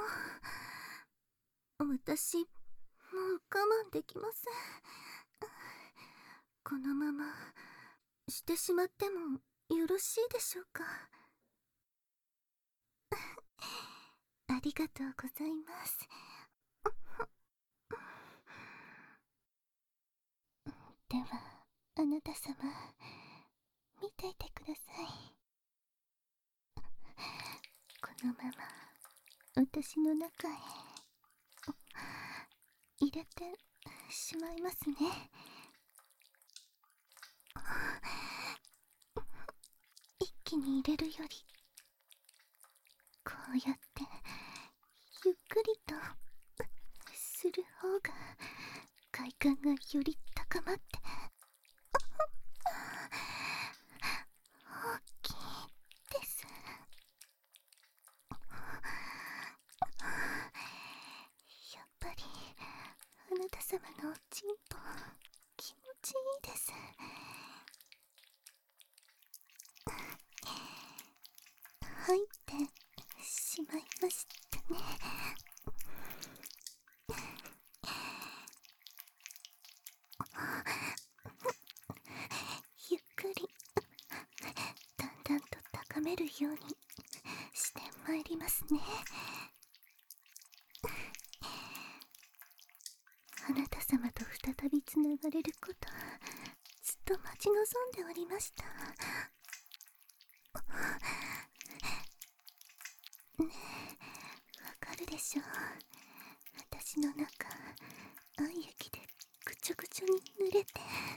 私、もう我慢できません。このまましてしまってもよろしいでしょうか。ありがとうございます。では、あなた様、見ていてください。このまま私の中へ入れてしまいますね。一気に入れるより、こうやってゆっくりとする方が快感がより高まって大きいです。やっぱりあなた様のおちんぽ気持ちいいです。入ってしまいましたね。ゆっくりだんだんと高めるようにしてまいりますね。あなた様と再びつながれることずっと待ち望んでおりました。ねえ、わかるでしょう。私の中、愛液でぐちょぐちょに濡れて、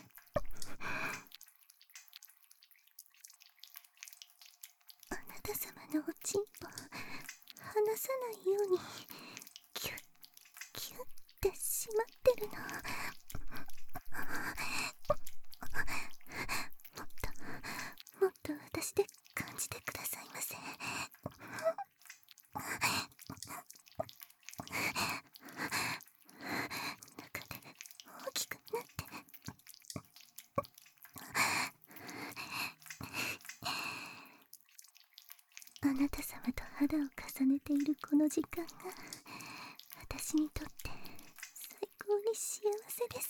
あなた様のおちんぽ離さないようにキュッキュッてしまってるの。もっともっと私で感じてくださいませ。中で大きくなってあなた様と肌を重ねているこの時間が私にとって最高に幸せです。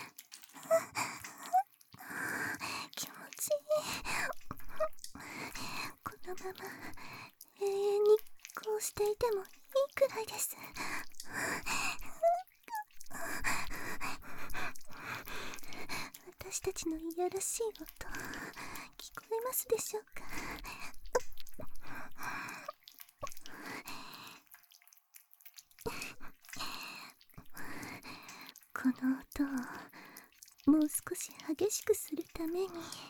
気持ちいい。このまま永遠にこうしていてもいいくらいです。私たちのいやらしい音聞こえますでしょうか。この音をもう少し激しくするために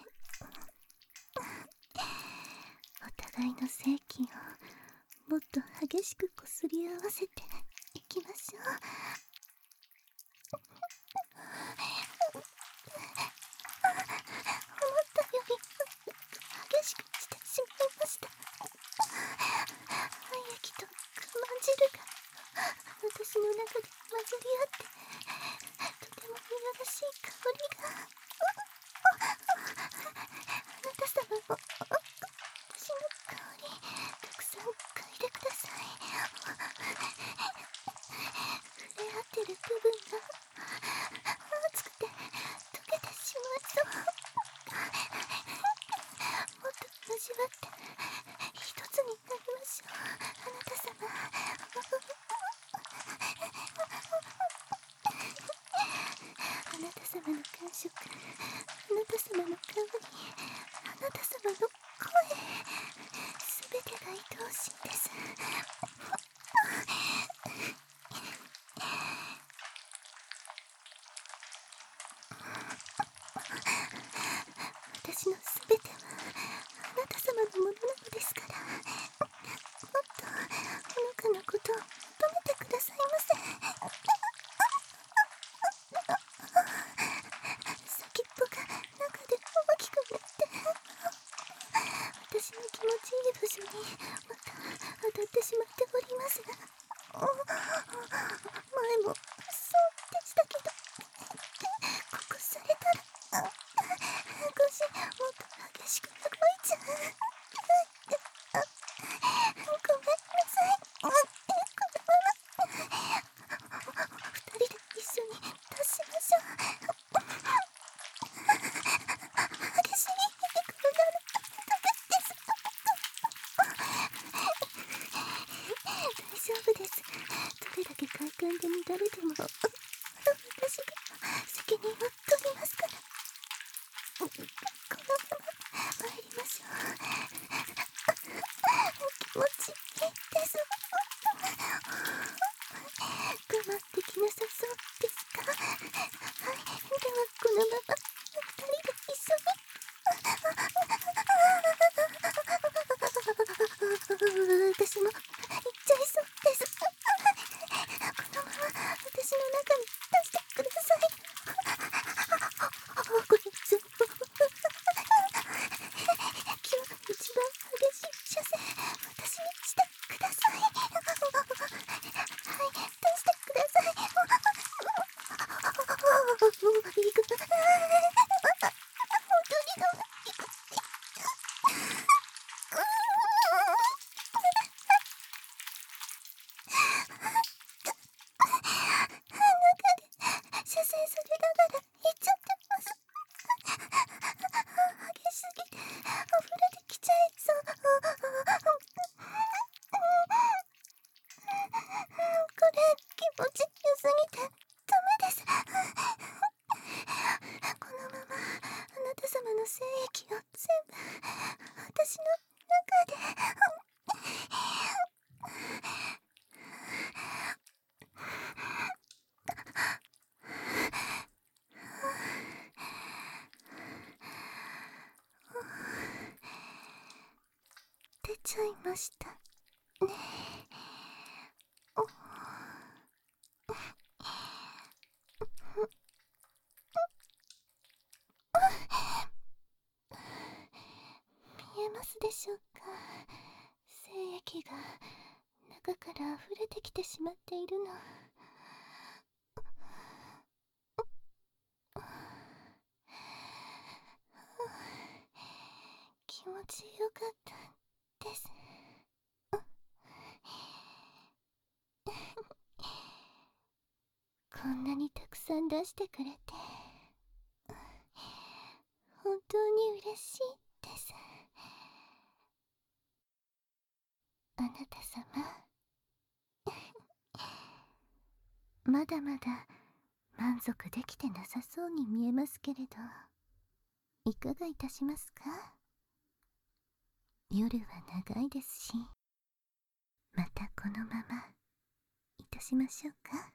お互いの性器をもっと激しくこすり合わせていきましょう。思ったより激しくしてしまいました。愛液とくまん汁が私の中で混ざり合ってとてもいやらしい香りが。あなた様も私の顔にたくさん嗅いでください。触れ合ってる部分が熱くて溶けてしまいそう。もっと交わって一つになりましょう。あなた様。あなた様の感触、あなた様の香り、あなた様の声、すべてが愛おしいです。私のすべてはあなた様のものなのですから、もっとほのかなことを求めてくださいませ。先っぽが中で大きくなって私の気持ちいい部所にまた当たってしまっておりますが、前もそうでしたけど、ここされたら少しもっと激しく動いちゃう。ごめんなさい。ごです。我慢できなさそうですか？はい、ではこのまま二人で一緒に。私も行っちゃいそうです。このまま私の中に出してください。これ全部今日一番激しい射精、私にしてください。はい、出してください。もういいかな。本当にごめん。射精されながら言っちゃってます。激しすぎて溢れてきちゃいそう。これ気持ち良すぎてダメです。このままあなた様の精液を全部私の中で。出ちゃいましたね。見えますでしょうか？精液が中から溢れてきてしまっているの。気持ちよかったです。こんなにたくさん出してくれて本当に嬉しいです。あなた様、まだまだ満足できてなさそうに見えますけれど、いかがいたしますか？夜は長いですし、またこのままいたしましょうか。